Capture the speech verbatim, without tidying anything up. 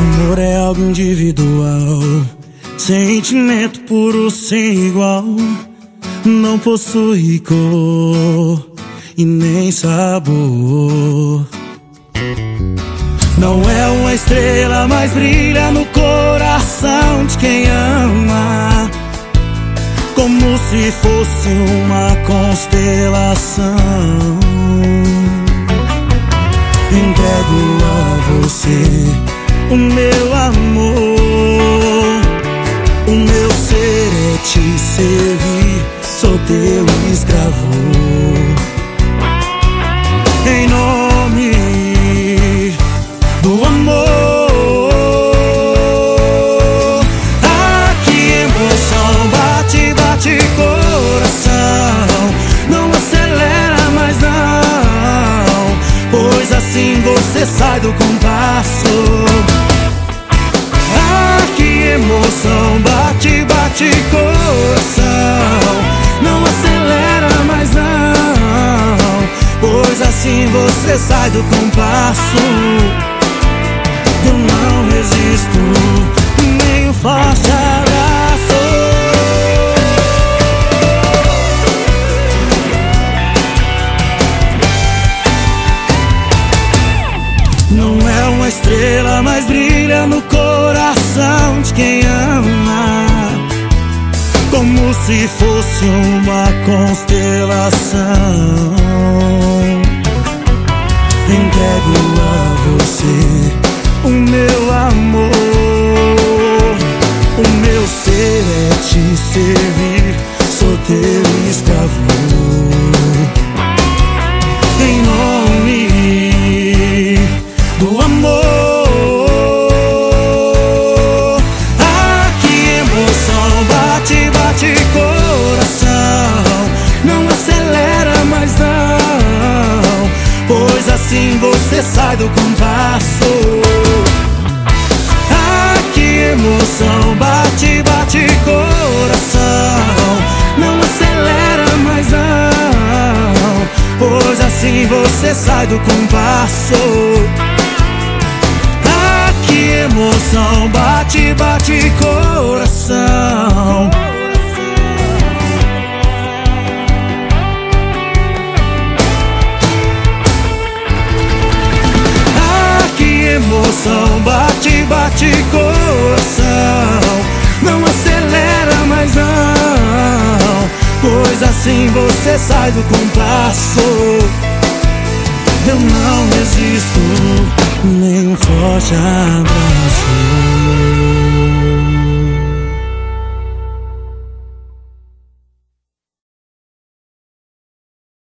Amor é algo individual, sentimento puro sem igual. Não possui cor e nem sabor. Não é uma estrela, mas brilha no coração de quem ama, como se fosse uma constelação. Entrego a você o meu amor, o meu ser é te servir, sou teu escravo. Em nome do amor. Ah, que emoção, bate, bate coração. Não acelera mais não, pois assim você sai do compasso. Ah, que emoção, bate, bate coração. Não acelera mais não, pois assim você sai do compasso. Eu não resisto, nem um forte abraço. Não é uma estrela, mas brilha no coração de quem ama, como se fosse uma constelação. Entrego a você o meu amor, o meu ser é te servir, sou teu escravo. Em nome do amor. Ah, que emoção, bate, bate coração. Não acelera mais não, pois assim você sai do compasso. Ah, que emoção, bate, bate coração. Não acelera mais não, pois assim você sai do compasso. Ah, que emoção, bate, bate coração. Emoção, bate, bate coração. Não acelera mais não, pois assim você sai do compasso. Eu não resisto, nem um forte abraço.